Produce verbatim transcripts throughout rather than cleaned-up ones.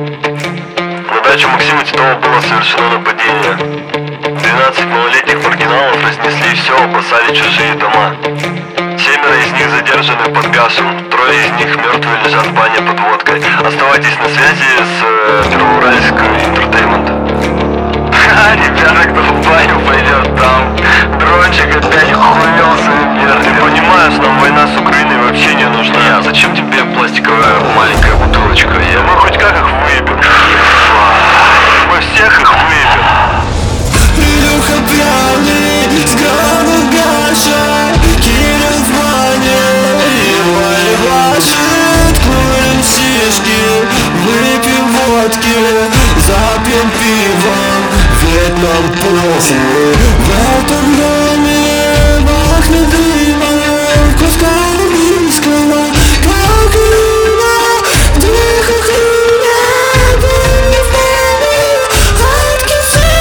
На дачу Максима Титова было совершено нападение. Двенадцать малолетних маргиналов разнесли все, опасали чужие дома. Семеро из них задержаны под Кашем, трое из них мертвые лежат в бане под водкой. Оставайтесь на связи с э, Первоуральск Интертеймент. Ха, ребята, кто в баню пойдет, там дрончик опять хуёвся. Ты понимаешь, нам война с Украиной вообще не нужна. Не, а зачем тебе пластиковая маленькая бутылочка? Я... Мы хоть как их выебем. Мы всех их выебем. Илюха пьяный, с головы Гаша, Кирилл в бане, его ебашит. Курим сишки, выпьем водки, запьем пивом, ведь нам похуй. В этом доме пахнет дымом, куска английского, как рыба, тихо хрюня, дым в небо, откиси.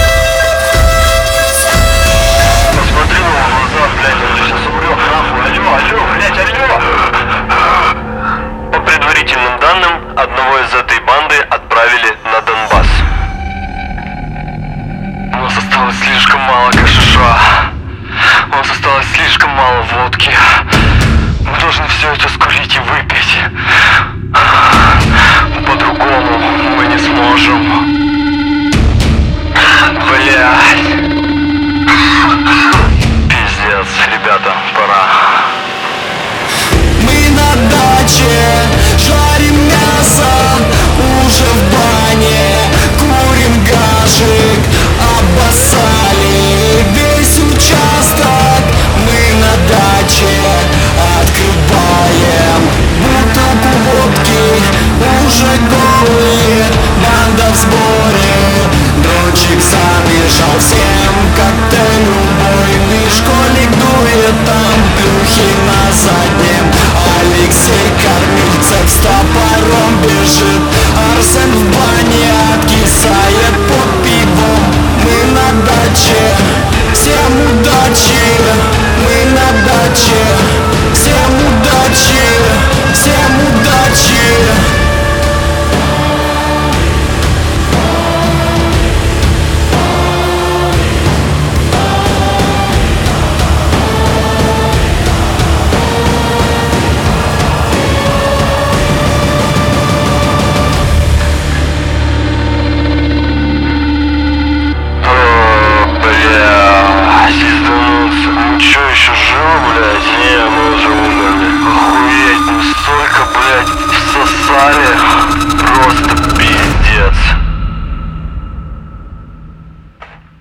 Посмотри на его глаза, блядь, он же сейчас умрет, нахуй. Алло, алло, блядь, алло. По предварительным данным, одного из этой банды отправили на Донбасс. У нас осталось слишком мало кашиша. У нас осталось слишком мало водки. Мы должны все это скурить и выпить. По-другому.